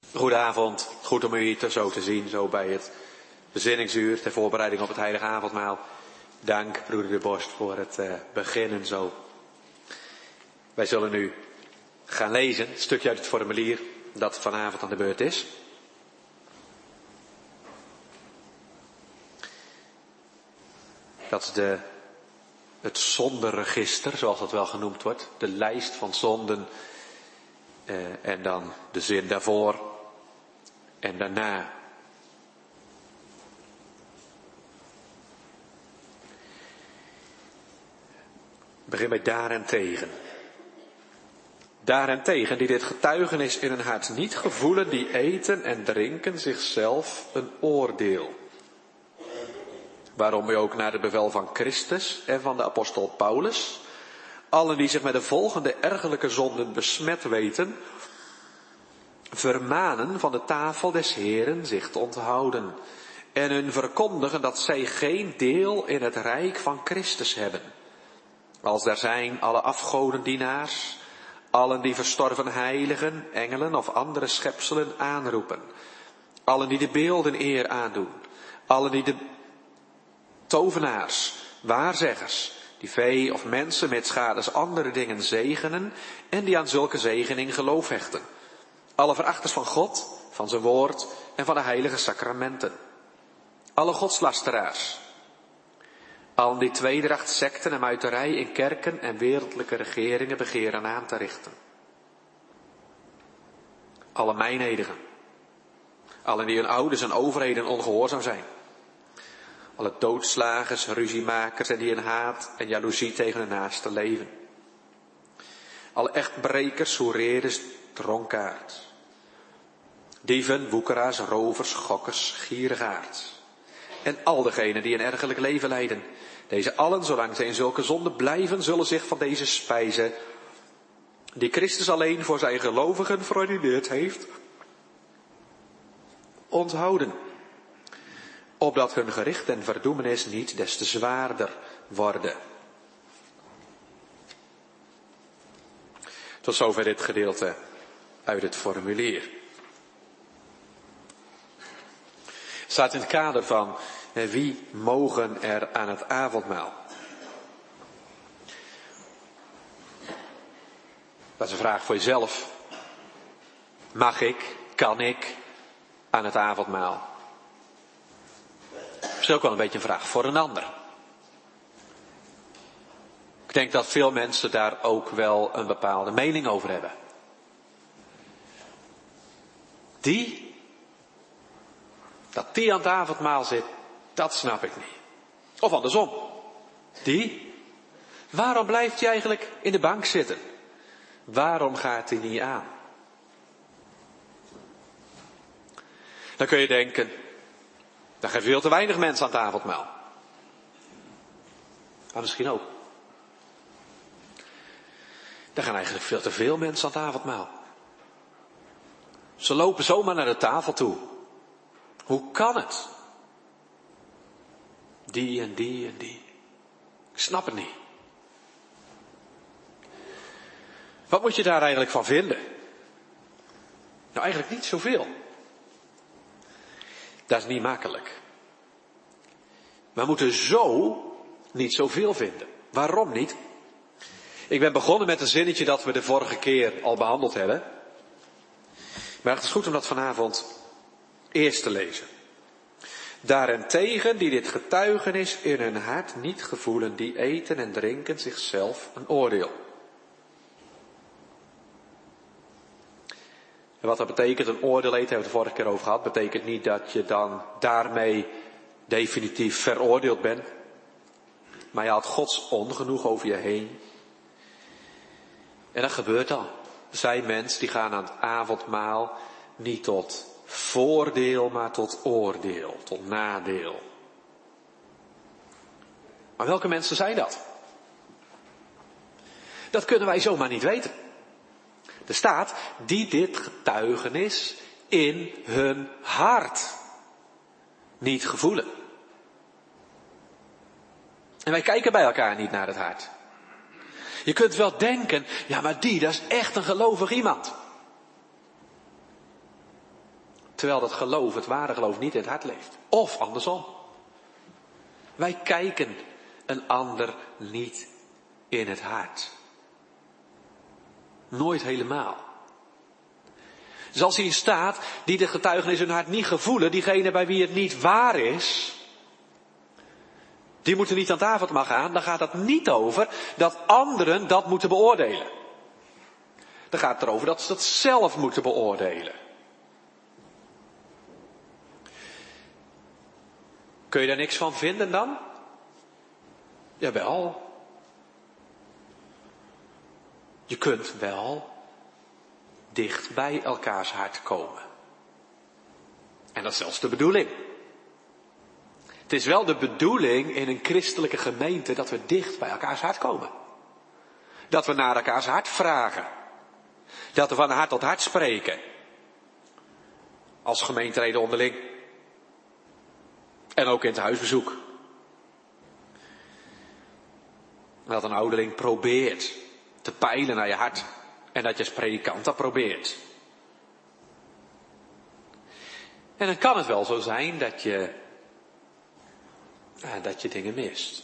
Goedenavond, goed om u hier zo te zien, zo bij het bezinningsuur ter voorbereiding op het heilige avondmaal. Dank, broeder de Borst, voor het beginnen zo. Wij zullen nu gaan lezen, een stukje uit het formulier dat vanavond aan de beurt is. Dat is het zondenregister, zoals dat wel genoemd wordt. De lijst van zonden en dan de zin daarvoor en daarna. Ik begin bij daarentegen. Daarentegen die dit getuigenis in hun hart niet gevoelen, die eten en drinken zichzelf een oordeel. Waarom u ook naar het bevel van Christus en van de apostel Paulus, allen die zich met de volgende ergelijke zonden besmet weten, vermanen van de tafel des Heren zich te onthouden en hun verkondigen dat zij geen deel in het rijk van Christus hebben. Als daar zijn alle afgodendienaars, allen die verstorven heiligen, engelen of andere schepselen aanroepen, allen die de beelden eer aandoen, allen die de tovenaars, waarzeggers, die vee of mensen met schades andere dingen zegenen en die aan zulke zegening geloof hechten. Alle verachters van God, van zijn woord en van de heilige sacramenten. Alle godslasteraars. Allen die tweedracht, sekten en muiterij in kerken en wereldlijke regeringen begeren aan te richten. Alle meinnedigen. Allen die hun ouders en overheden ongehoorzaam zijn. Alle doodslagers, ruziemakers en die in haat en jaloezie tegen hun naaste leven. Alle echtbrekers, hoereerders, dronkaards. Dieven, woekeraars, rovers, gokkers, gierigaards. En al degenen die een ergerlijk leven leiden. Deze allen, zolang zij in zulke zonde blijven, zullen zich van deze spijze, die Christus alleen voor zijn gelovigen verordineerd heeft, onthouden. Opdat hun gericht en verdoemenis niet des te zwaarder worden. Tot zover dit gedeelte uit het formulier. Het staat in het kader van wie mogen er aan het avondmaal. Dat is een vraag voor jezelf. Mag ik, kan ik aan het avondmaal? Misschien ook wel een beetje een vraag voor een ander. Ik denk dat veel mensen daar ook wel een bepaalde mening over hebben. Dat die aan het avondmaal zit, dat snap ik niet. Of andersom. Waarom blijft hij eigenlijk in de bank zitten? Waarom gaat hij niet aan? Dan kun je denken, dan gaan veel te weinig mensen aan het avondmaal. Maar misschien ook. Dan gaan eigenlijk veel te veel mensen aan het avondmaal. Ze lopen zomaar naar de tafel toe. Hoe kan het? Die en die en die. Ik snap het niet. Wat moet je daar eigenlijk van vinden? Nou, eigenlijk niet zoveel. Dat is niet makkelijk. We moeten zo niet zoveel vinden. Waarom niet? Ik ben begonnen met een zinnetje dat we de vorige keer al behandeld hebben. Maar het is goed om dat vanavond eerst te lezen. Daarentegen die dit getuigenis in hun hart niet gevoelen, die eten en drinken zichzelf een oordeel. En wat dat betekent, een oordeel eten, hebben we het de vorige keer over gehad, betekent niet dat je dan daarmee definitief veroordeeld bent. Maar je had Gods ongenoeg over je heen. En dat gebeurt dan. Er zijn mensen die gaan aan het avondmaal niet tot voordeel, maar tot oordeel, tot nadeel. Maar welke mensen zijn dat? Dat kunnen wij zomaar niet weten. Er staat, die dit getuigenis in hun hart niet gevoelen. En wij kijken bij elkaar niet naar het hart. Je kunt wel denken, ja maar dat is echt een gelovig iemand. terwijl dat geloof, het ware geloof, niet in het hart leeft. Of andersom. Wij kijken een ander niet in het hart. Nooit helemaal. Dus als hier staat, die de getuigenis in hun hart niet gevoelen, diegene bij wie het niet waar is, die moeten niet aan het avondmaal gaan, dan gaat het niet over dat anderen dat moeten beoordelen. Dan gaat het erover dat ze dat zelf moeten beoordelen. Kun je daar niks van vinden dan? Jawel. Je kunt wel dicht bij elkaars hart komen. En dat is zelfs de bedoeling. Het is wel de bedoeling in een christelijke gemeente dat we dicht bij elkaars hart komen. Dat we naar elkaars hart vragen. Dat we van hart tot hart spreken. Als gemeenteleden onderling. En ook in het huisbezoek. Dat een ouderling probeert te peilen naar je hart. En dat je als predikant dat probeert. En dan kan het wel zo zijn dat je dingen mist.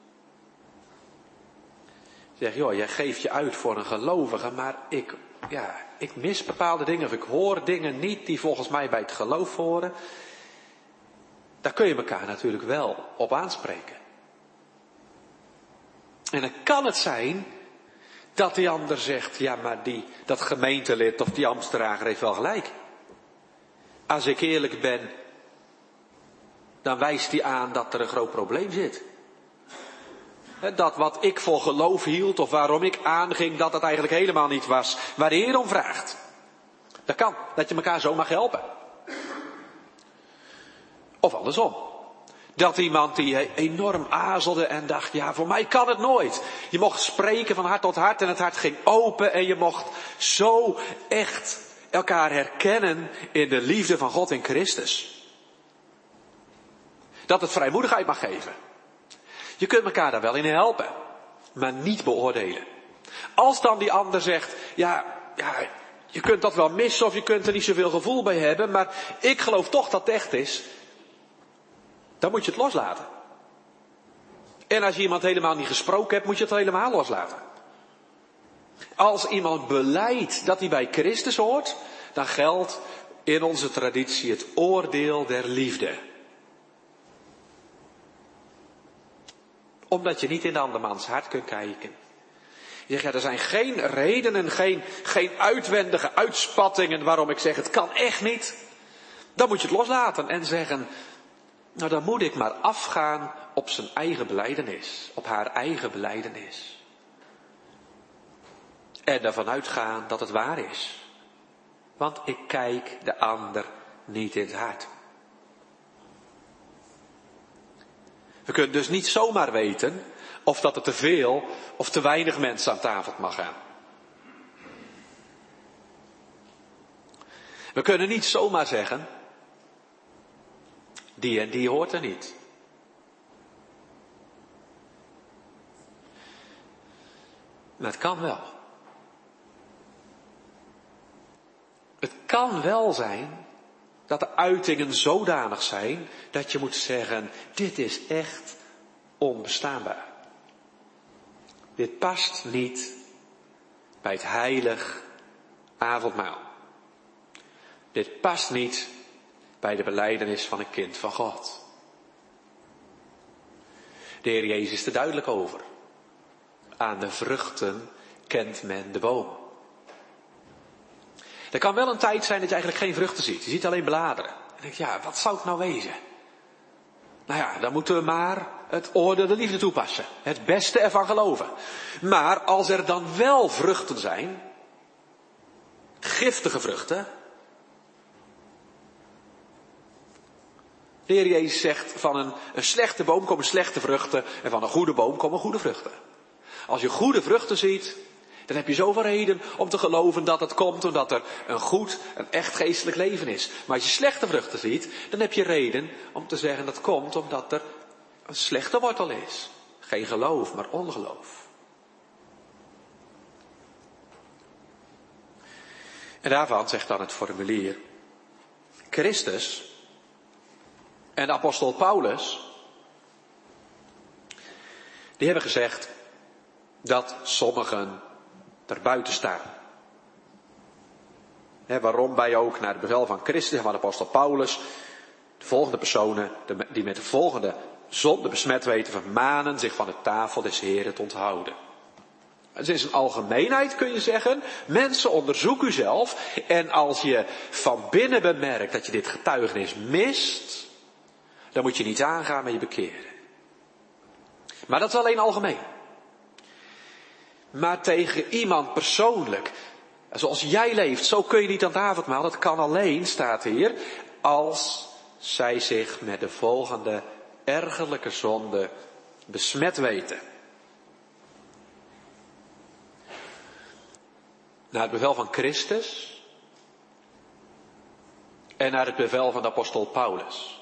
Zeg, joh, jij geeft je uit voor een gelovige, maar ik mis bepaalde dingen. Of ik hoor dingen niet die volgens mij bij het geloof horen. Daar kun je elkaar natuurlijk wel op aanspreken. En dan kan het zijn dat die ander zegt, ja, maar dat gemeentelid of die ambtsdrager heeft wel gelijk. Als ik eerlijk ben, dan wijst hij aan dat er een groot probleem zit. Dat wat ik voor geloof hield of waarom ik aanging, dat het eigenlijk helemaal niet was waar de Heer om vraagt. Dat kan, dat je elkaar zo mag helpen. Of andersom. Dat iemand die enorm aarzelde en dacht, ja, voor mij kan het nooit. Je mocht spreken van hart tot hart en het hart ging open en je mocht zo echt elkaar herkennen in de liefde van God in Christus. Dat het vrijmoedigheid mag geven. Je kunt elkaar daar wel in helpen, maar niet beoordelen. Als dan die ander zegt, ja, je kunt dat wel missen of je kunt er niet zoveel gevoel bij hebben, maar ik geloof toch dat het echt is. Dan moet je het loslaten. En als je iemand helemaal niet gesproken hebt, moet je het helemaal loslaten. Als iemand belijdt dat hij bij Christus hoort, dan geldt in onze traditie het oordeel der liefde. Omdat je niet in de andermans hart kunt kijken. Je zegt, ja, er zijn geen redenen, geen uitwendige uitspattingen waarom ik zeg, het kan echt niet. Dan moet je het loslaten en zeggen, nou, dan moet ik maar afgaan op zijn eigen belijdenis, op haar eigen belijdenis. En ervan uitgaan dat het waar is. Want ik kijk de ander niet in het hart. We kunnen dus niet zomaar weten of dat er te veel of te weinig mensen aan tafel mag gaan. We kunnen niet zomaar zeggen, die en die hoort er niet. Maar het kan wel. Het kan wel zijn dat de uitingen zodanig zijn dat je moet zeggen, dit is echt onbestaanbaar. Dit past niet bij het heilig avondmaal. Dit past niet bij de belijdenis van een kind van God. De Heer Jezus is er duidelijk over. Aan de vruchten kent men de boom. Er kan wel een tijd zijn dat je eigenlijk geen vruchten ziet. Je ziet alleen bladeren. En dan denk je, ja, wat zou het nou wezen? Nou ja, dan moeten we maar het oordeel de liefde toepassen. Het beste ervan geloven. Maar als er dan wel vruchten zijn, giftige vruchten. De Heer Jezus zegt, van een slechte boom komen slechte vruchten en van een goede boom komen goede vruchten. Als je goede vruchten ziet, dan heb je zoveel reden om te geloven dat het komt omdat er een echt geestelijk leven is. Maar als je slechte vruchten ziet, dan heb je reden om te zeggen dat komt omdat er een slechte wortel is. Geen geloof, maar ongeloof. En daarvan zegt dan het formulier, Christus en de apostel Paulus, die hebben gezegd dat sommigen er buiten staan. Waarom wij ook naar het bevel van Christus en van de apostel Paulus de volgende personen die met de volgende zonde besmet weten vermanen zich van de tafel des Heren te onthouden. Het is een algemeenheid, kun je zeggen. Mensen, onderzoek uzelf. En als je van binnen bemerkt dat je dit getuigenis mist, dan moet je niet aangaan met je bekeren. Maar dat is alleen algemeen. Maar tegen iemand persoonlijk, zoals jij leeft, zo kun je niet aan het avondmaal. Dat kan alleen, staat hier, als zij zich met de volgende ergerlijke zonde besmet weten. Naar het bevel van Christus en naar het bevel van de apostel Paulus.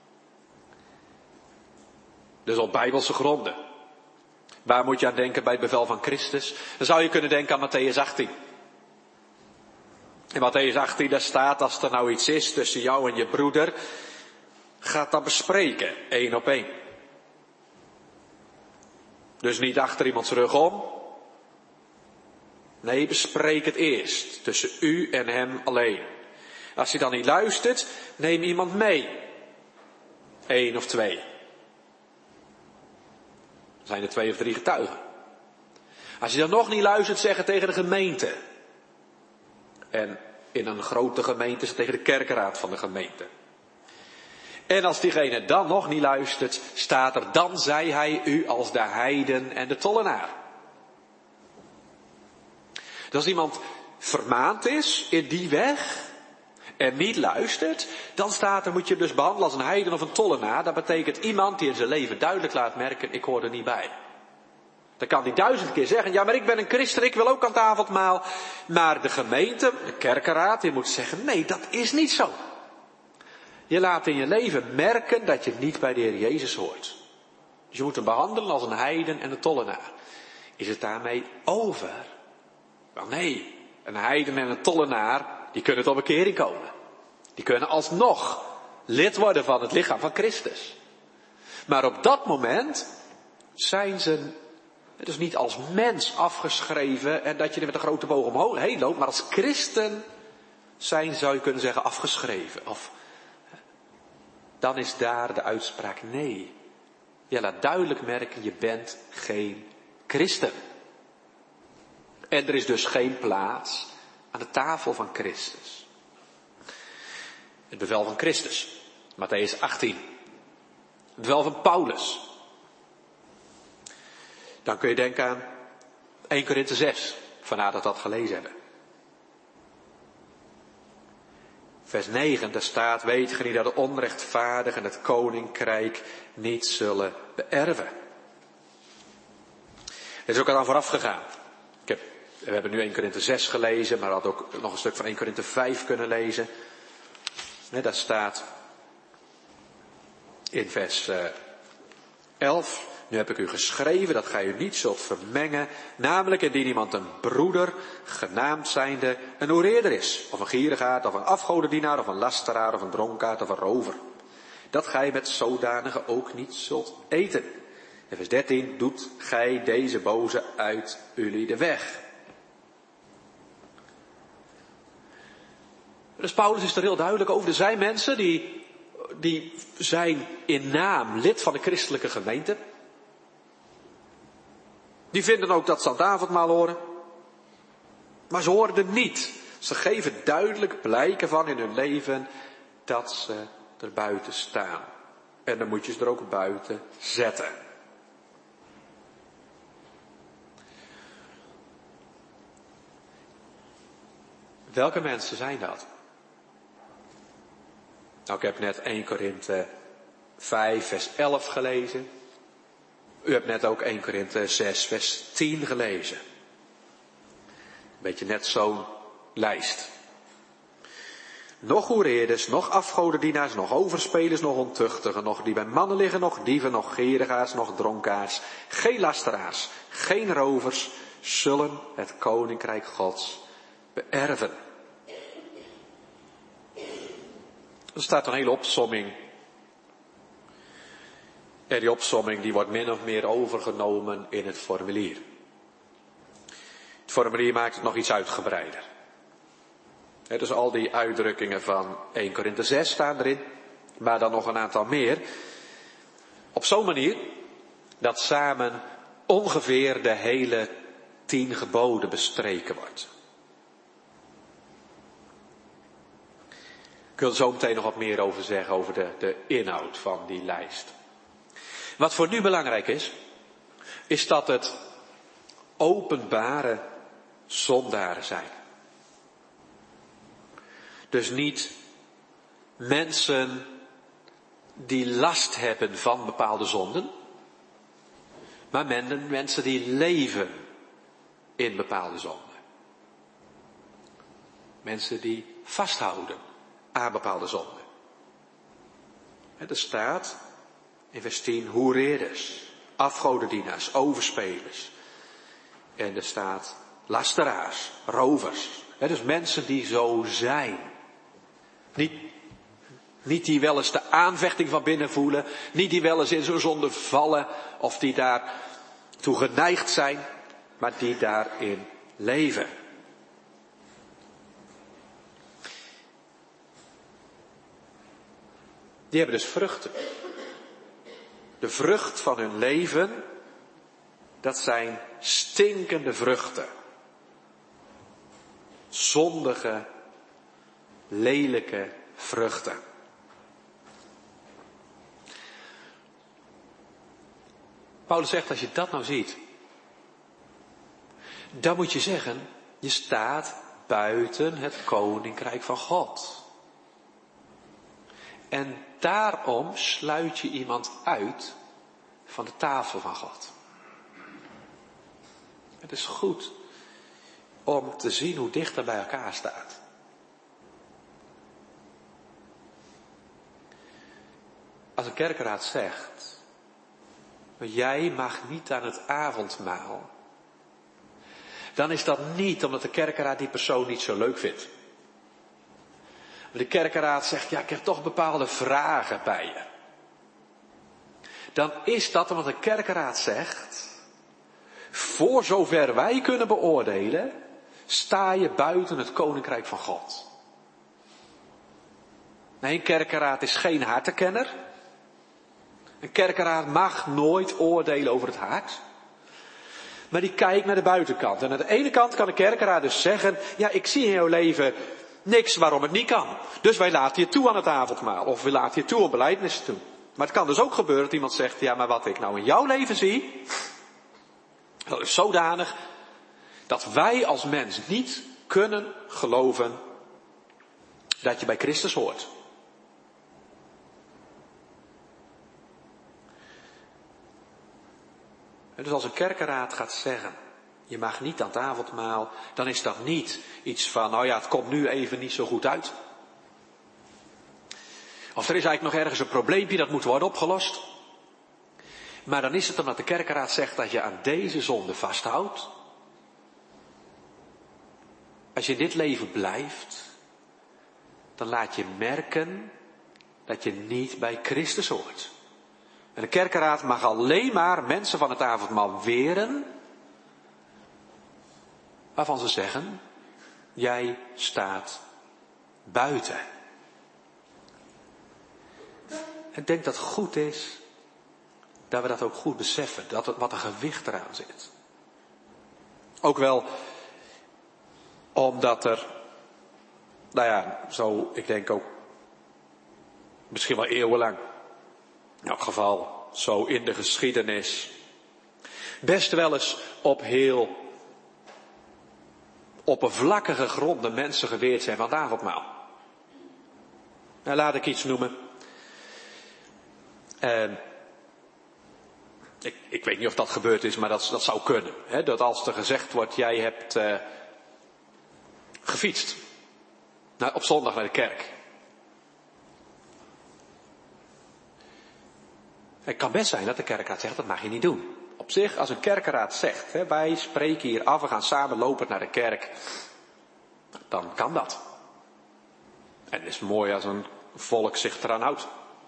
Dus op bijbelse gronden. Waar moet je aan denken bij het bevel van Christus? Dan zou je kunnen denken aan Mattheüs 18. In Mattheüs 18 daar staat, als er nou iets is tussen jou en je broeder, ga dat bespreken, 1 op 1. Dus niet achter iemands rug om. Nee, bespreek het eerst, tussen u en hem alleen. Als je dan niet luistert, neem iemand mee. 1 of 2. Dan zijn er 2 of 3 getuigen. Als je dan nog niet luistert, zeg het tegen de gemeente. En in een grote gemeente is het tegen de kerkenraad van de gemeente. En als diegene dan nog niet luistert, staat er, dan zei hij u als de heiden en de tollenaar. Dus als iemand vermaand is in die weg en niet luistert, dan staat er, moet je hem dus behandelen als een heiden of een tollenaar. Dat betekent iemand die in zijn leven duidelijk laat merken, ik hoor er niet bij. Dan kan hij 1000 keer zeggen, ja maar ik ben een christen, ik wil ook aan het avondmaal. Maar de gemeente, de kerkenraad, die moet zeggen, nee dat is niet zo. Je laat in je leven merken dat je niet bij de Heer Jezus hoort. Dus je moet hem behandelen als een heiden en een tollenaar. Is het daarmee over? Wel nee, een heiden en een tollenaar, die kunnen tot bekering komen. Die kunnen alsnog lid worden van het lichaam van Christus. Maar op dat moment zijn ze dus niet als mens afgeschreven en dat je er met een grote boog omheen loopt, maar als christen zijn, zou je kunnen zeggen, afgeschreven. Of dan is daar de uitspraak nee. Je laat duidelijk merken, je bent geen christen. En er is dus geen plaats aan de tafel van Christus. Het bevel van Christus, Mattheüs 18. Het bevel van Paulus. Dan kun je denken aan 1 Korinthe 6, vandaar dat we dat gelezen hebben. Vers 9, daar staat, weet ge niet dat de onrechtvaardigen het koninkrijk niet zullen beërven. Dit is ook al aan vooraf gegaan. We hebben nu 1 Korinthe 6 gelezen, maar we hadden ook nog een stuk van 1 Korinthe 5 kunnen lezen. Daar staat in vers 11, nu heb ik u geschreven dat gij u niet zult vermengen, namelijk indien iemand een broeder, genaamd zijnde, een hoereerder is, of een gierigaard, of een afgodendienaar, of een lasteraar, of een dronkaard, of een rover. Dat gij met zodanige ook niet zult eten. En vers 13, doet gij deze boze uit jullie de weg. Dus Paulus is er heel duidelijk over. Er zijn mensen die zijn in naam lid van de christelijke gemeente. Die vinden ook dat ze aan het avondmaal horen. Maar ze horen er niet. Ze geven duidelijk blijken van in hun leven dat ze er buiten staan. En dan moet je ze er ook buiten zetten. Welke mensen zijn dat? Nou, ik heb net 1 Korinthe 5 vers 11 gelezen. U hebt net ook 1 Korinthe 6 vers 10 gelezen. Een beetje net zo'n lijst. Nog hoereerders, nog afgodendienaars, nog overspelers, nog ontuchtigen, nog die bij mannen liggen, nog dieven, nog gierigaars, nog dronkaards, geen lasteraars, geen rovers, zullen het koninkrijk Gods beërven. Er staat een hele opsomming. En die opsomming die wordt min of meer overgenomen in het formulier. Het formulier maakt het nog iets uitgebreider. Dus al die uitdrukkingen van 1 Korinthe 6 staan erin. Maar dan nog een aantal meer. Op zo'n manier dat samen ongeveer de hele 10 geboden bestreken wordt. Ik wil er zo meteen nog wat meer over zeggen, over de inhoud van die lijst. Wat voor nu belangrijk is dat het openbare zondaren zijn. Dus niet mensen die last hebben van bepaalde zonden, maar mensen die leven in bepaalde zonden. Mensen die vasthouden aan bepaalde zonden. Er staat in vers 10 hoereerders, afgodendienaars, overspelers. En er staat lasteraars, rovers. Dus mensen die zo zijn. Niet die wel eens de aanvechting van binnen voelen. Niet die wel eens in zo'n zonde vallen. Of die daartoe geneigd zijn. Maar die daarin leven. Die hebben dus vruchten. De vrucht van hun leven, dat zijn stinkende vruchten. Zondige, lelijke vruchten. Paulus zegt, als je dat nou ziet, dan moet je zeggen, je staat buiten het koninkrijk van God. En daarom sluit je iemand uit van de tafel van God. Het is goed om te zien hoe dicht er bij elkaar staat. Als een kerkenraad zegt, jij mag niet aan het avondmaal, dan is dat niet omdat de kerkenraad die persoon niet zo leuk vindt. Maar de kerkenraad zegt, ja, ik heb toch bepaalde vragen bij je. Dan is dat omdat de kerkenraad zegt, voor zover wij kunnen beoordelen, sta je buiten het koninkrijk van God. Nee, een kerkenraad is geen hartenkenner. Een kerkenraad mag nooit oordelen over het hart. Maar die kijkt naar de buitenkant. En aan de ene kant kan de kerkenraad dus zeggen, ja, ik zie in jouw leven niks waarom het niet kan. Dus wij laten je toe aan het avondmaal. Of we laten je toe om belijdenis te doen. Maar het kan dus ook gebeuren dat iemand zegt, ja, maar wat ik nou in jouw leven zie, dat is zodanig dat wij als mens niet kunnen geloven dat je bij Christus hoort. Dus als een kerkenraad gaat zeggen, je mag niet aan het avondmaal, dan is dat niet iets van, nou ja, het komt nu even niet zo goed uit. Of er is eigenlijk nog ergens een probleempje, dat moet worden opgelost. Maar dan is het omdat de kerkenraad zegt dat je aan deze zonde vasthoudt. Als je in dit leven blijft, dan laat je merken dat je niet bij Christus hoort. En de kerkenraad mag alleen maar mensen van het avondmaal weren, waarvan ze zeggen, jij staat buiten. Ik denk dat het goed is dat we dat ook goed beseffen, wat een gewicht eraan zit. Ook wel omdat er, nou ja, zo, ik denk ook, misschien wel eeuwenlang, in elk geval zo in de geschiedenis, best wel eens op heel oppervlakkige gronden mensen geweerd zijn van het avondmaal. Nou, laat ik iets noemen. Ik weet niet of dat gebeurd is, maar dat zou kunnen. Hè? Dat als er gezegd wordt, jij hebt gefietst op zondag naar de kerk. Het kan best zijn dat de kerkraad zegt, dat mag je niet doen. Op zich, als een kerkenraad zegt, hè, wij spreken hier af, we gaan samen lopen naar de kerk, dan kan dat. En het is mooi als een volk zich eraan houdt.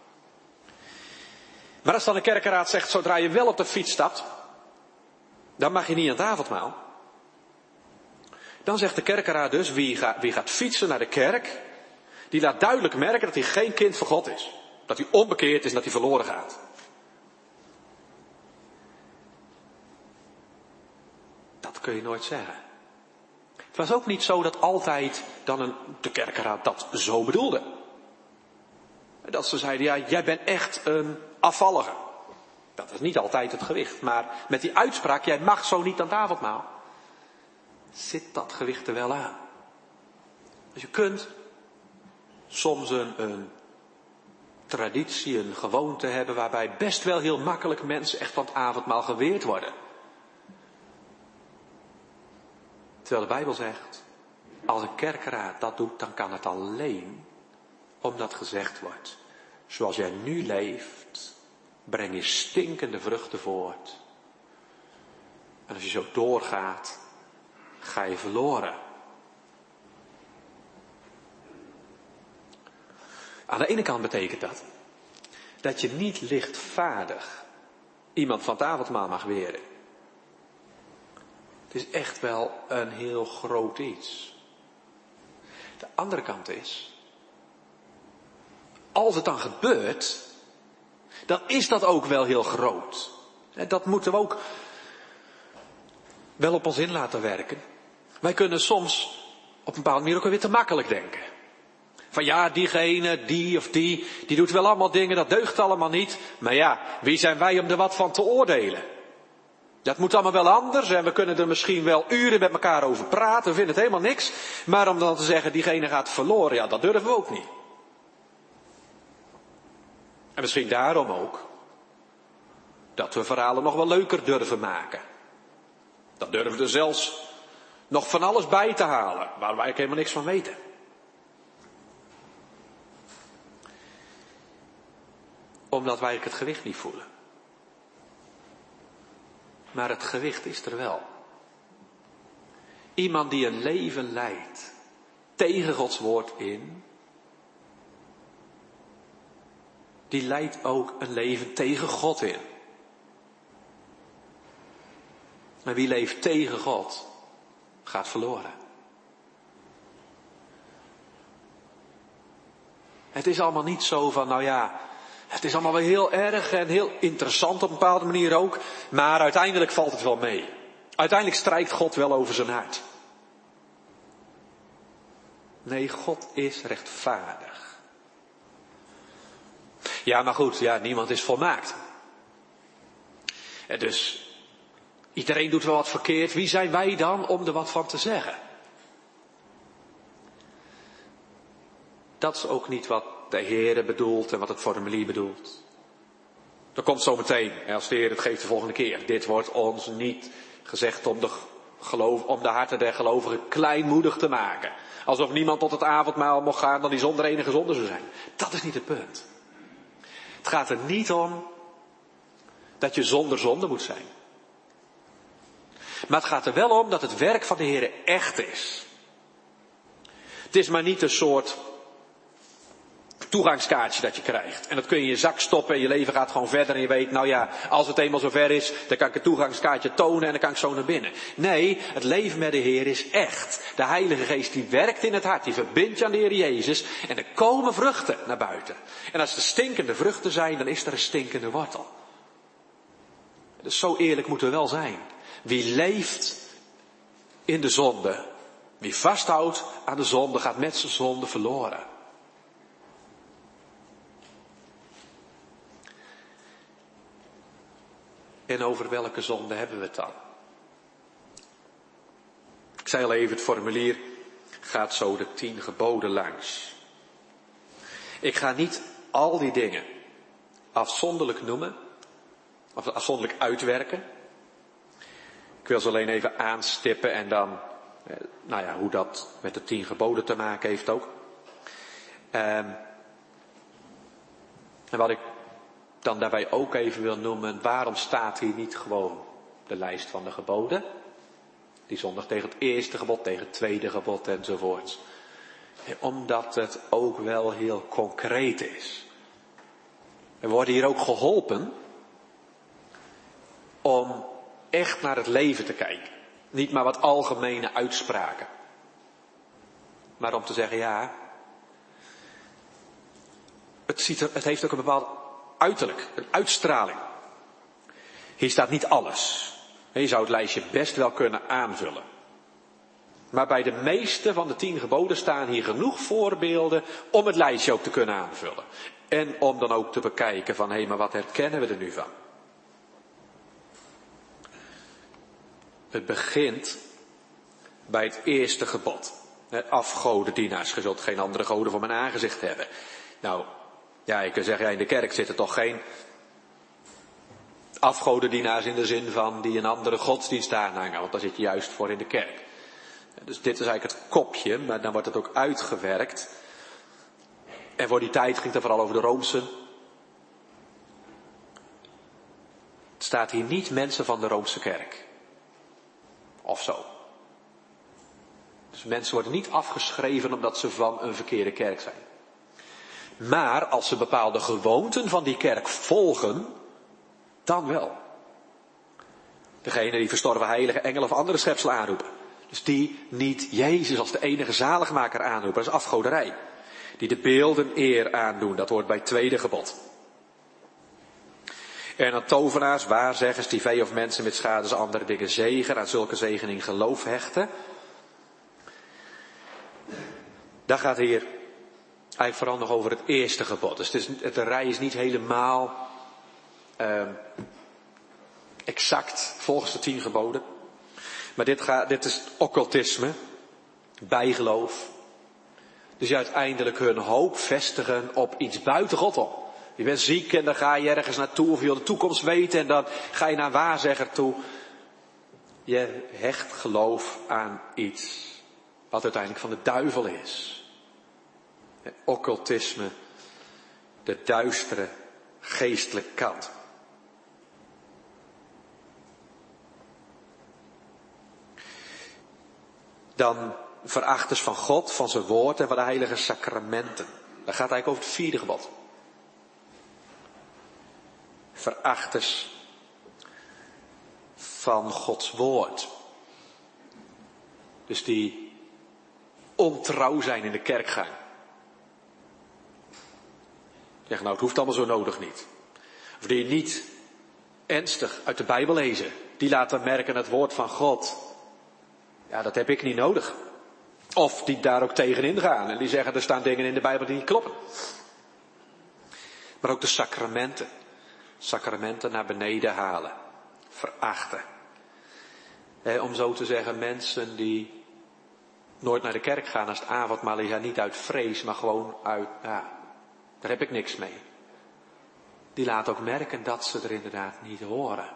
Maar als dan een kerkenraad zegt, zodra je wel op de fiets stapt, dan mag je niet aan het avondmaal. Dan zegt de kerkenraad dus, wie gaat fietsen naar de kerk, die laat duidelijk merken dat hij geen kind van God is. Dat hij onbekeerd is en dat hij verloren gaat. Dat kun je nooit zeggen. Het was ook niet zo dat altijd de kerkenraad dat zo bedoelde. Dat ze zeiden, ja, jij bent echt een afvallige. Dat is niet altijd het gewicht. Maar met die uitspraak, jij mag zo niet aan het avondmaal, zit dat gewicht er wel aan. Dus je kunt soms een traditie, een gewoonte hebben waarbij best wel heel makkelijk mensen echt van het avondmaal geweerd worden. Terwijl de Bijbel zegt, als een kerkenraad dat doet, dan kan het alleen omdat gezegd wordt, zoals jij nu leeft, breng je stinkende vruchten voort. En als je zo doorgaat, ga je verloren. Aan de ene kant betekent dat je niet lichtvaardig iemand van het avondmaal mag weren. Het is echt wel een heel groot iets. De andere kant is, als het dan gebeurt, dan is dat ook wel heel groot. Dat moeten we ook wel op ons in laten werken. Wij kunnen soms op een bepaalde manier ook weer te makkelijk denken. Van ja, diegene, die of die doet wel allemaal dingen, dat deugt allemaal niet. Maar ja, wie zijn wij om er wat van te oordelen? Dat moet allemaal wel anders en we kunnen er misschien wel uren met elkaar over praten, we vinden het helemaal niks. Maar om dan te zeggen, diegene gaat verloren, ja, dat durven we ook niet. En misschien daarom ook dat we verhalen nog wel leuker durven maken. Dat durven we er zelfs nog van alles bij te halen, waar we eigenlijk helemaal niks van weten. Omdat wij het gewicht niet voelen. Maar het gewicht is er wel. Iemand die een leven leidt tegen Gods woord in, die leidt ook een leven tegen God in. En wie leeft tegen God, gaat verloren. Het is allemaal niet zo van, nou ja, het is allemaal wel heel erg en heel interessant op een bepaalde manier ook, maar uiteindelijk valt het wel mee. Uiteindelijk strijkt God wel over zijn hart. Nee, God is rechtvaardig. Ja, maar goed, ja, niemand is volmaakt. En dus, iedereen doet wel wat verkeerd. Wie zijn wij dan om er wat van te zeggen? Dat is ook niet wat de Heere bedoelt en wat het formulier bedoelt. Dat komt zo meteen, als de Heer het geeft de volgende keer. Dit wordt ons niet gezegd om de harten der gelovigen kleinmoedig te maken. Alsof niemand tot het avondmaal mocht gaan dan die zonder enige zonde zou zijn. Dat is niet het punt. Het gaat er niet om dat je zonder zonde moet zijn. Maar het gaat er wel om dat het werk van de Heere echt is. Het is maar niet een soort toegangskaartje dat je krijgt. En dat kun je in je zak stoppen en je leven gaat gewoon verder en je weet, nou ja, als het eenmaal zover is, dan kan ik het toegangskaartje tonen en dan kan ik zo naar binnen. Nee, het leven met de Heer is echt. De Heilige Geest die werkt in het hart, die verbindt je aan de Heer Jezus en er komen vruchten naar buiten. En als er stinkende vruchten zijn, dan is er een stinkende wortel. Dus zo eerlijk moeten we wel zijn. Wie leeft in de zonde, wie vasthoudt aan de zonde, gaat met zijn zonde verloren. En over welke zonde hebben we het dan? Ik zei al even, het formulier gaat zo de 10 geboden langs. Ik ga niet al die dingen afzonderlijk noemen, of afzonderlijk uitwerken. Ik wil ze alleen even aanstippen en dan, nou ja, hoe dat met de 10 geboden te maken heeft ook. En wat ik dan daarbij ook even wil noemen, waarom staat hier niet gewoon de lijst van de geboden? Die zondag tegen het eerste gebod, tegen het tweede gebod enzovoort. Omdat het ook wel heel concreet is. We worden hier ook geholpen om echt naar het leven te kijken. Niet maar wat algemene uitspraken. Maar om te zeggen, ja, het heeft ook een bepaald uiterlijk, een uitstraling. Hier staat niet alles. Je zou het lijstje best wel kunnen aanvullen. Maar bij de meeste van de 10 geboden staan hier genoeg voorbeelden om het lijstje ook te kunnen aanvullen. En om dan ook te bekijken van, hé, maar wat herkennen we er nu van? Het begint bij het eerste gebod. Afgodendienaars, je zult geen andere goden voor mijn aangezicht hebben. Nou, ja, je kunt zeggen, in de kerk zitten toch geen afgodendienaars in de zin van die een andere godsdienst aanhangen, want daar zit je juist voor in de kerk. Dus dit is eigenlijk het kopje, maar dan wordt het ook uitgewerkt. En voor die tijd ging het vooral over de Roomse. Het staat hier niet mensen van de Roomse kerk. Of zo. Dus mensen worden niet afgeschreven omdat ze van een verkeerde kerk zijn. Maar als ze bepaalde gewoonten van die kerk volgen, dan wel. Degene die verstorven heilige engelen of andere schepselen aanroepen. Dus die niet Jezus als de enige zaligmaker aanroepen, dat is afgoderij. Die de beelden eer aandoen, dat hoort bij het tweede gebod. En aan tovenaars, waarzeggers, die vee of mensen met schades andere dingen zegen, aan zulke zegening geloof hechten. Daar gaat hier eigenlijk vooral nog over het eerste gebod. Dus de rij is niet helemaal exact volgens de 10 geboden. Maar dit is occultisme, bijgeloof. Dus je uiteindelijk hun hoop vestigen op iets buiten God om. Je bent ziek en dan ga je ergens naartoe of je wil de toekomst weten en dan ga je naar een waarzegger toe. Je hecht geloof aan iets wat uiteindelijk van de duivel is. Occultisme, de duistere geestelijke kant. Dan verachters van God, van zijn woord en van de heilige sacramenten. Dat gaat eigenlijk over het 4e gebod. Verachters van Gods woord. Dus die ontrouw zijn in de kerkgang. Zeg nou, het hoeft allemaal zo nodig niet. Of die niet ernstig uit de Bijbel lezen. Die laten merken het woord van God. Ja, dat heb ik niet nodig. Of die daar ook tegenin gaan en die zeggen er staan dingen in de Bijbel die niet kloppen. Maar ook de sacramenten. Sacramenten naar beneden halen. Verachten. Om zo te zeggen, mensen die nooit naar de kerk gaan als het avondmaal is, ja, niet uit vrees, maar gewoon uit, ja, daar heb ik niks mee. Die laten ook merken dat ze er inderdaad niet horen.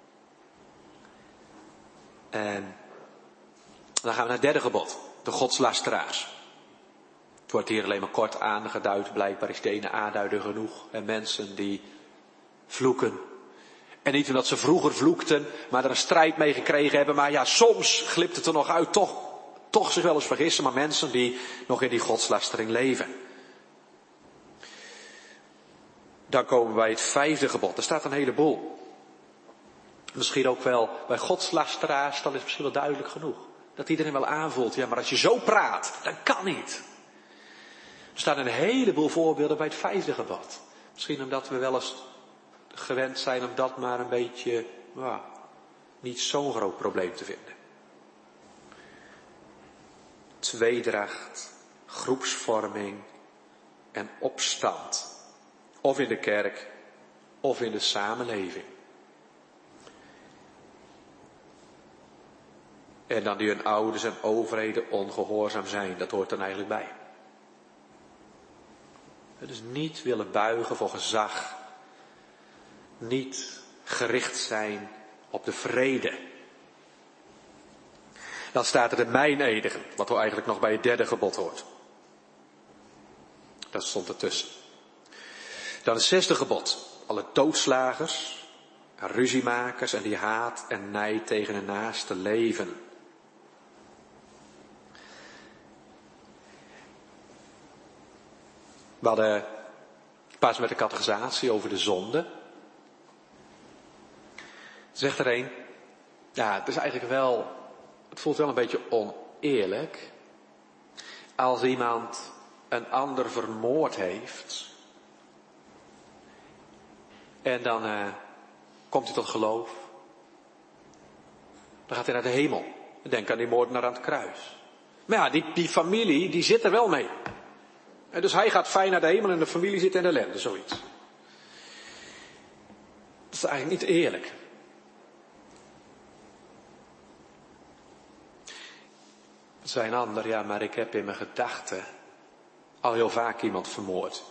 En dan gaan we naar het 3e gebod. De godslasteraars. Het wordt hier alleen maar kort aangeduid. Blijkbaar is de ene aanduider genoeg. En mensen die vloeken. En niet omdat ze vroeger vloekten, maar er een strijd mee gekregen hebben. Maar ja, soms glipt het er nog uit. Toch zich wel eens vergissen. Maar mensen die nog in die godslastering leven. Dan komen we bij het 5e gebod. Er staat een heleboel. Misschien ook wel bij godslasteraars, dan is het misschien wel duidelijk genoeg. Dat iedereen wel aanvoelt, ja, maar als je zo praat, dan kan niet. Er staan een heleboel voorbeelden bij het 5e gebod. Misschien omdat we wel eens gewend zijn om dat maar een beetje, nou, niet zo'n groot probleem te vinden. Tweedracht, groepsvorming en opstand. Of in de kerk, of in de samenleving. En dan die hun ouders en overheden ongehoorzaam zijn. Dat hoort er eigenlijk bij. Dus niet willen buigen voor gezag. Niet gericht zijn op de vrede. Dan staat er de meineedigen. Wat eigenlijk nog bij het 3e gebod hoort. Dat stond ertussen. Dan het 6e gebod. Alle doodslagers, ruziemakers en die haat en nijd tegen hun naaste leven. We hadden pas met de catechisatie over de zonde. Zegt er een, ja, het is eigenlijk wel, het voelt wel een beetje oneerlijk als iemand een ander vermoord heeft en dan komt hij tot geloof. Dan gaat hij naar de hemel. Denk aan die moordenaar aan het kruis. Maar ja, die familie, die zit er wel mee. En dus hij gaat fijn naar de hemel en de familie zit in de ellende, zoiets. Dat is eigenlijk niet eerlijk. Zei een ander, ja, maar ik heb in mijn gedachten al heel vaak iemand vermoord.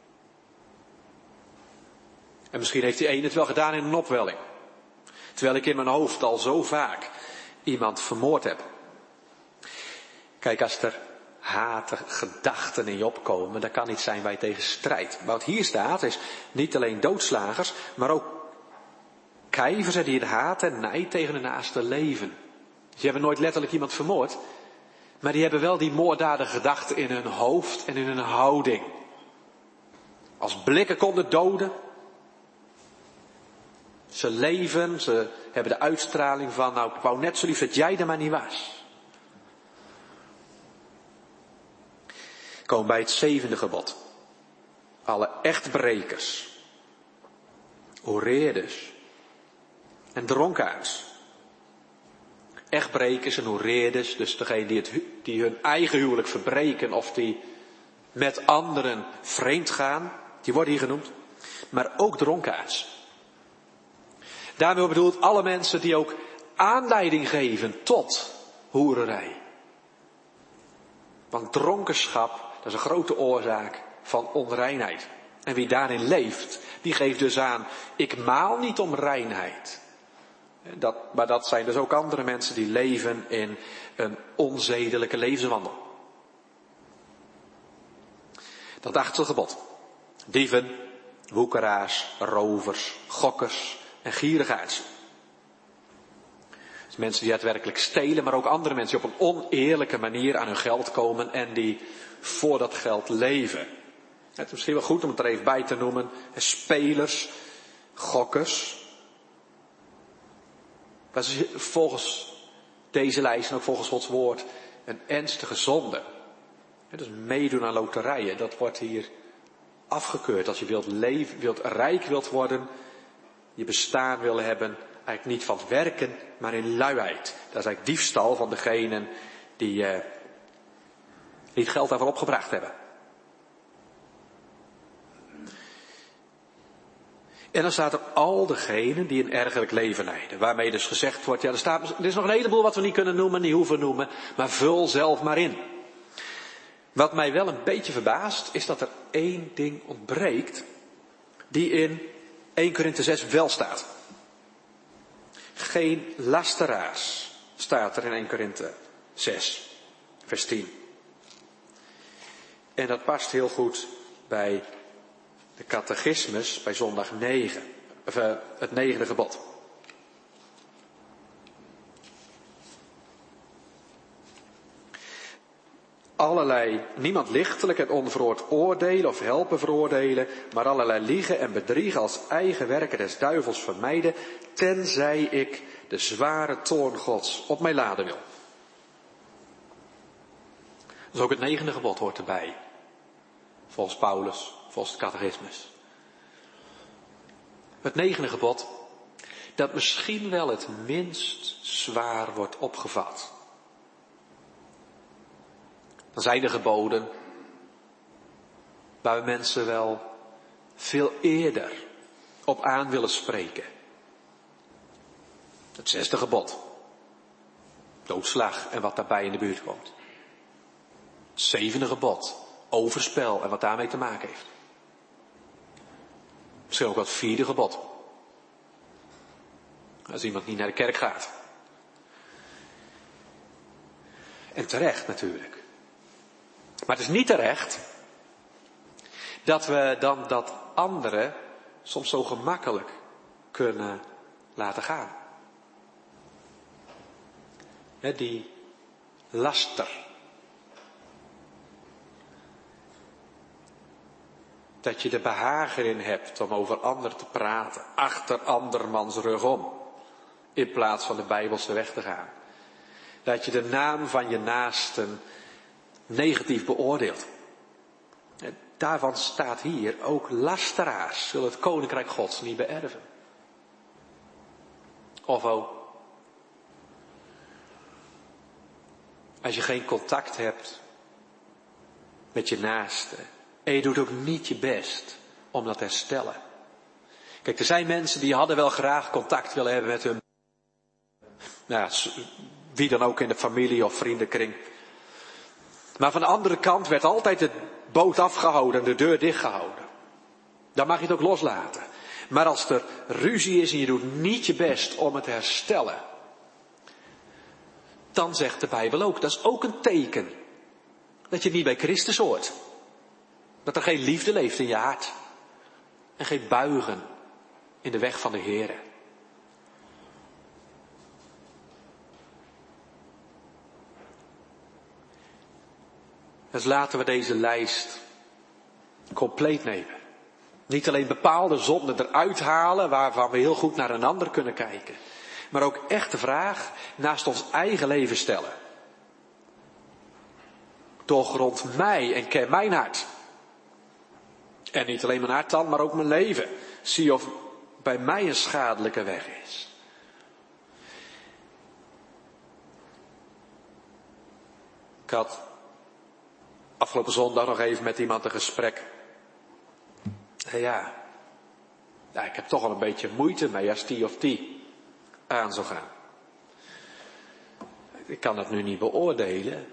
En misschien heeft die een het wel gedaan in een opwelling. Terwijl ik in mijn hoofd al zo vaak iemand vermoord heb. Kijk, als er hatige gedachten in je opkomen, dat kan niet zijn waar je tegen strijdt. Wat hier staat is niet alleen doodslagers, maar ook kijvers die het haat en nijd tegen de naaste leven. Die hebben nooit letterlijk iemand vermoord, maar die hebben wel die moorddadige gedachten in hun hoofd en in hun houding. Als blikken konden doden. Ze leven, ze hebben de uitstraling van, nou, ik wou net zo lief dat jij er maar niet was. Komen bij het 7e gebod. Alle echtbrekers, oreerders en dronkaards. Echtbrekers en oreerders, dus degene die hun eigen huwelijk verbreken of die met anderen vreemd gaan, die worden hier genoemd. Maar ook dronkaards. Daarmee bedoelt alle mensen die ook aanleiding geven tot hoererij. Want dronkenschap, dat is een grote oorzaak van onreinheid. En wie daarin leeft, die geeft dus aan, ik maal niet om reinheid. Maar dat zijn dus ook andere mensen die leven in een onzedelijke levenswandel. Dat 8e gebod. Dieven, woekeraars, rovers, gokkers en gierigaards. Dus mensen die daadwerkelijk stelen, maar ook andere mensen die op een oneerlijke manier aan hun geld komen en die voor dat geld leven. Het is misschien wel goed om het er even bij te noemen. Spelers, gokkers. Dat is volgens deze lijst en ook volgens Gods woord een ernstige zonde. Dus meedoen aan loterijen, dat wordt hier afgekeurd. Als je wilt leven, rijk wilt worden, je bestaan wil hebben, eigenlijk niet van het werken, maar in luiheid. Dat is eigenlijk diefstal van degenen die het geld daarvoor opgebracht hebben. En dan staat er al degenen die een ergerlijk leven leiden. Waarmee dus gezegd wordt, ja, er is nog een heleboel wat we niet kunnen noemen, niet hoeven noemen, maar vul zelf maar in. Wat mij wel een beetje verbaast, is dat er één ding ontbreekt, die in 1 Korinthe 6 wel staat. Geen lasteraars, staat er in 1 Korinthe 6, vers 10. En dat past heel goed bij de catechismus, bij zondag 9, of het 9e gebod. Niemand lichtelijk en onverhoord oordelen of helpen veroordelen, maar allerlei liegen en bedriegen als eigen werken des duivels vermijden, tenzij ik de zware toorn Gods op mij laden wil. Dus ook het 9e gebod hoort erbij. Volgens Paulus, volgens de catechismus. Het 9e gebod, dat misschien wel het minst zwaar wordt opgevat. Dan zijn er geboden waar we mensen wel veel eerder op aan willen spreken. Het 6e gebod. Doodslag en wat daarbij in de buurt komt. Het 7e gebod. Overspel en wat daarmee te maken heeft. Misschien ook het 4e gebod. Als iemand niet naar de kerk gaat. En terecht natuurlijk. Maar het is niet terecht dat we dan dat andere soms zo gemakkelijk kunnen laten gaan. Die laster. Dat je er behagen in hebt om over anderen te praten, achter andermans rug om, in plaats van de Bijbelse weg te gaan. Dat je de naam van je naasten negatief beoordeelt. En daarvan staat hier, ook lasteraars zullen het koninkrijk Gods niet beërven. Of ook, als je geen contact hebt met je naaste, en je doet ook niet je best om dat te herstellen. Kijk, er zijn mensen die hadden wel graag contact willen hebben met hun, wie dan ook in de familie of vriendenkring. Maar van de andere kant werd altijd de boot afgehouden en de deur dichtgehouden. Dan mag je het ook loslaten. Maar als er ruzie is en je doet niet je best om het te herstellen, dan zegt de Bijbel ook, dat is ook een teken dat je niet bij Christus hoort. Dat er geen liefde leeft in je hart. En geen buigen in de weg van de Heere. Dus laten we deze lijst compleet nemen. Niet alleen bepaalde zonden eruit halen waarvan we heel goed naar een ander kunnen kijken. Maar ook echt de vraag naast ons eigen leven stellen. Doorgrond mij en ken mijn hart. En niet alleen mijn hart dan, maar ook mijn leven. Zie of bij mij een schadelijke weg is. Ik had afgelopen zondag nog even met iemand een gesprek. Ja, ik heb toch wel een beetje moeite mee als die of die aan zou gaan. Ik kan dat nu niet beoordelen.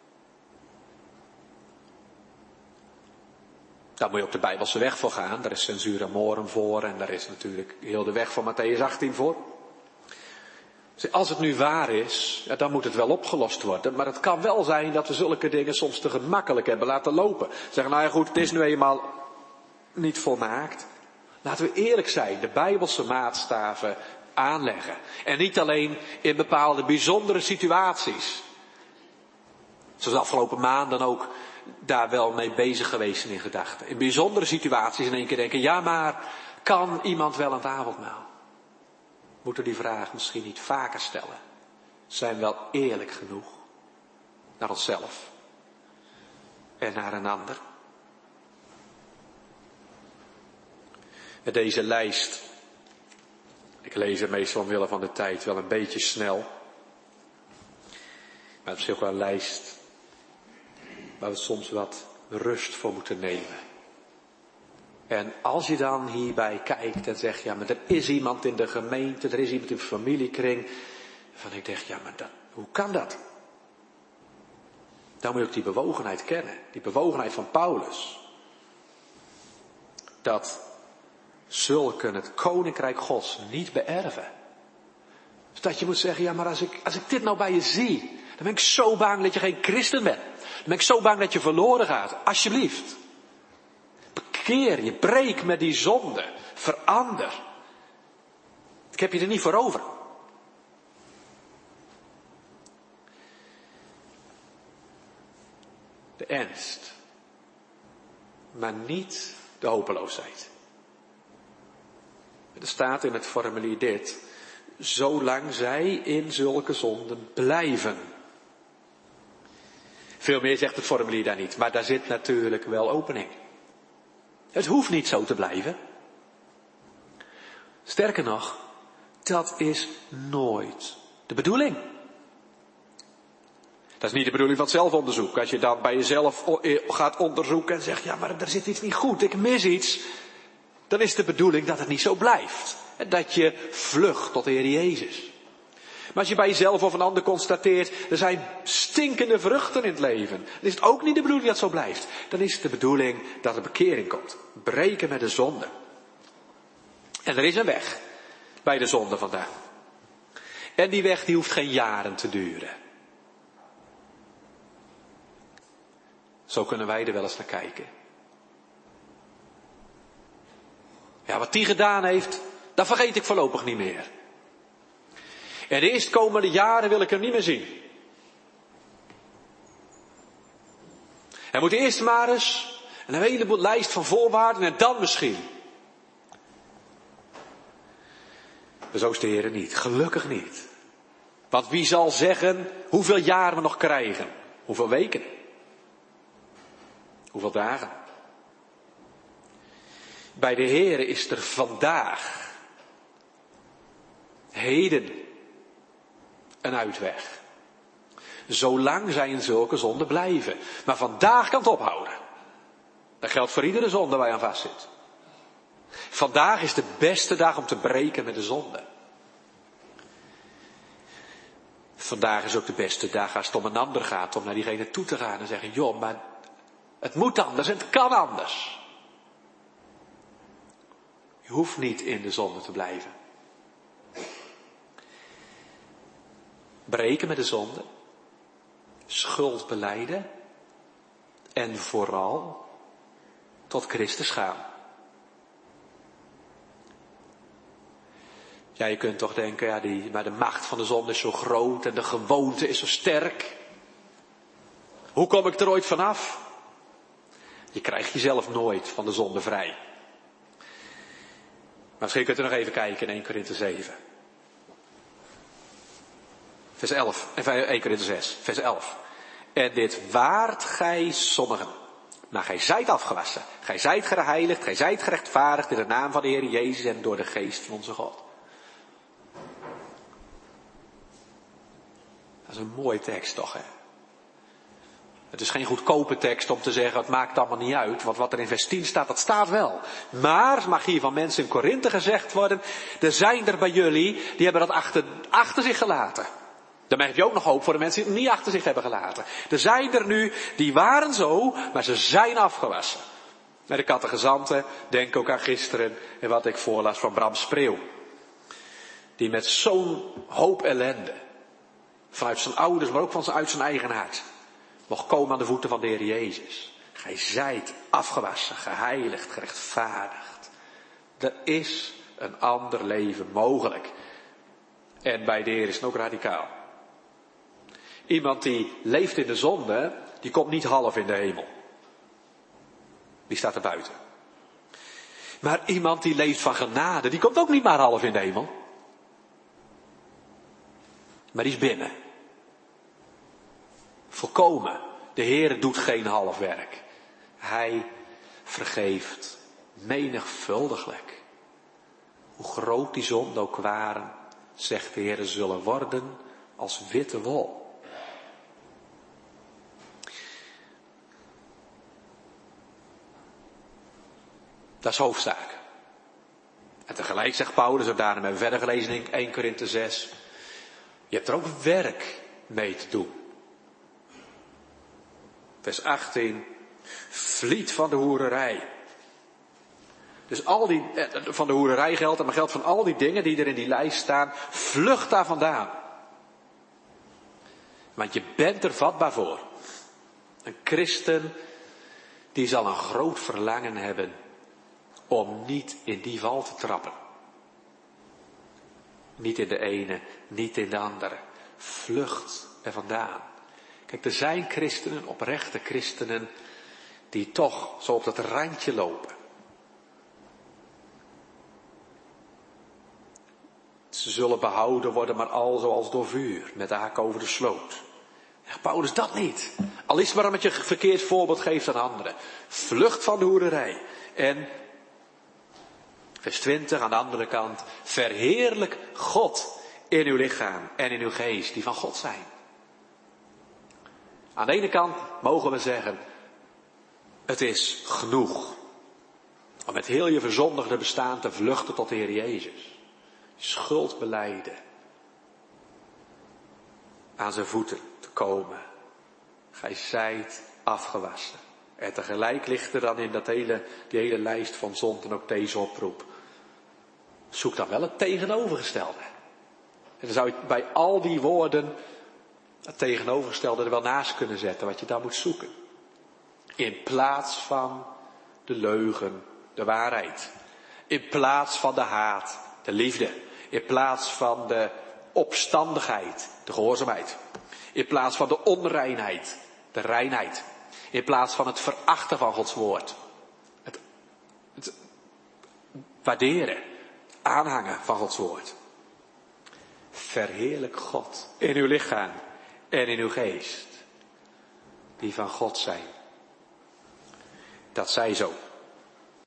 Daar moet je op de Bijbelse weg voor gaan. Daar is censura morum voor en daar is natuurlijk heel de weg van Mattheüs 18 voor. Dus als het nu waar is, dan moet het wel opgelost worden. Maar het kan wel zijn dat we zulke dingen soms te gemakkelijk hebben laten lopen. Zeggen, nou ja goed, het is nu eenmaal niet volmaakt. Laten we eerlijk zijn, de Bijbelse maatstaven aanleggen. En niet alleen in bepaalde bijzondere situaties. Zoals de afgelopen maanden ook daar wel mee bezig geweest zijn in gedachten. In bijzondere situaties in één keer denken, ja maar kan iemand wel aan het avondmaal? Moeten we die vraag misschien niet vaker stellen? Zijn we wel eerlijk genoeg naar onszelf en naar een ander? En deze lijst, ik lees er meestal omwille van de tijd wel een beetje snel. Maar het is ook wel een lijst waar we soms wat rust voor moeten nemen. En als je dan hierbij kijkt en zegt, ja maar er is iemand in de gemeente, er is iemand in de familiekring, van ik denk, ja maar hoe kan dat? Dan moet je ook die bewogenheid kennen, die bewogenheid van Paulus. Dat zulken het koninkrijk Gods niet beërven. Dus dat je moet zeggen, ja maar als ik dit nou bij je zie, dan ben ik zo bang dat je geen christen bent. Dan ben ik zo bang dat je verloren gaat. Alsjeblieft. Bekeer je, breek met die zonde. Verander. Ik heb je er niet voor over. De ernst. Maar niet de hopeloosheid. Er staat in het formulier dit. Zolang zij in zulke zonden blijven. Veel meer zegt het formulier daar niet, maar daar zit natuurlijk wel opening. Het hoeft niet zo te blijven. Sterker nog, dat is nooit de bedoeling. Dat is niet de bedoeling van zelfonderzoek. Als je dan bij jezelf gaat onderzoeken en zegt, ja maar er zit iets niet goed, ik mis iets. Dan is de bedoeling dat het niet zo blijft. En dat je vlucht tot de Heer Jezus. Maar als je bij jezelf of een ander constateert, er zijn stinkende vruchten in het leven. Dan is het ook niet de bedoeling dat het zo blijft. Dan is het de bedoeling dat er bekering komt. Breken met de zonde. En er is een weg bij de zonde vandaan. En die weg die hoeft geen jaren te duren. Zo kunnen wij er wel eens naar kijken. Ja, wat die gedaan heeft, dat vergeet ik voorlopig niet meer. En de eerstkomende jaren wil ik hem niet meer zien. Hij moet eerst maar eens Een heleboel lijst van voorwaarden en dan misschien. Maar zo is de Heer niet. Gelukkig niet. Want wie zal zeggen hoeveel jaar we nog krijgen? Hoeveel weken? Hoeveel dagen? Bij de Heer is er vandaag, heden, een uitweg. Zolang zij in zulke zonde blijven. Maar vandaag kan het ophouden. Dat geldt voor iedere zonde waar je aan vastzit. Vandaag is de beste dag om te breken met de zonde. Vandaag is ook de beste dag als het om een ander gaat, om naar diegene toe te gaan en zeggen, joh, maar het moet anders en het kan anders. Je hoeft niet in de zonde te blijven. Breken met de zonde. Schuld belijden. En vooral tot Christus gaan. Ja, je kunt toch denken, ja, maar de macht van de zonde is zo groot en de gewoonte is zo sterk. Hoe kom ik er ooit vanaf? Je krijgt jezelf nooit van de zonde vrij. Maar misschien kunt u nog even kijken in 1 Korinthe 7. Vers 11. En 1 Korinthe 6. Vers 11. En dit waart gij sommigen. Maar gij zijt afgewassen. Gij zijt geheiligd. Gij zijt gerechtvaardigd in de naam van de Heer Jezus en door de geest van onze God. Dat is een mooie tekst toch, hè? Het is geen goedkope tekst om te zeggen, het maakt allemaal niet uit. Want wat er in vers 10 staat, dat staat wel. Maar, mag hier van mensen in Korinthe gezegd worden, er zijn er bij jullie, die hebben dat achter zich gelaten. Daarmee heb je ook nog hoop voor de mensen die het niet achter zich hebben gelaten. Er zijn er nu, die waren zo, maar ze zijn afgewassen. Met de catechizanten, denk ook aan gisteren en wat ik voorlas van Bram Spreeuw. Die met zo'n hoop ellende, vanuit zijn ouders, maar ook uit zijn eigen hart, mocht komen aan de voeten van de Heer Jezus. Gij zijt afgewassen, geheiligd, gerechtvaardigd. Er is een ander leven mogelijk. En bij de Heer is het ook radicaal. Iemand die leeft in de zonde, die komt niet half in de hemel. Die staat er buiten. Maar iemand die leeft van genade, die komt ook niet maar half in de hemel. Maar die is binnen. Volkomen. De Heer doet geen half werk. Hij vergeeft menigvuldiglijk. Hoe groot die zonden ook waren, zegt de Heer, zullen worden als witte wol. Dat is hoofdzaak. En tegelijk zegt Paulus, ook daarom hebben we verder gelezen in 1 Korinthe 6. Je hebt er ook werk mee te doen. Vers 18. Vliet van de hoererij. Dus al die, van de hoererij geldt, maar geldt van al die dingen die er in die lijst staan. Vlucht daar vandaan. Want je bent er vatbaar voor. Een christen, die zal een groot verlangen hebben om niet in die val te trappen. Niet in de ene, niet in de andere. Vlucht er vandaan. Kijk, er zijn christenen, oprechte christenen, die toch zo op dat randje lopen. Ze zullen behouden worden, maar al zoals door vuur, met de haak over de sloot. Zegt Paulus, dat niet. Al is het maar omdat je een verkeerd voorbeeld geeft aan anderen. Vlucht van de hoererij. En vers 20 aan de andere kant. Verheerlijk God in uw lichaam en in uw geest, die van God zijn. Aan de ene kant mogen we zeggen, het is genoeg om met heel je verzondigde bestaan te vluchten tot de Heer Jezus. Schuld belijden. Aan zijn voeten te komen. Gij zijt afgewassen. En tegelijk ligt er dan in die hele lijst van zonden ook deze oproep. Zoek dan wel het tegenovergestelde. En dan zou je bij al die woorden het tegenovergestelde er wel naast kunnen zetten wat je daar moet zoeken. In plaats van de leugen, de waarheid. In plaats van de haat, de liefde. In plaats van de opstandigheid, de gehoorzaamheid. In plaats van de onreinheid, de reinheid. In plaats van het verachten van Gods woord. Het waarderen, aanhangen van Gods woord. Verheerlijk God in uw lichaam en in uw geest. Die van God zijn. Dat zij zo.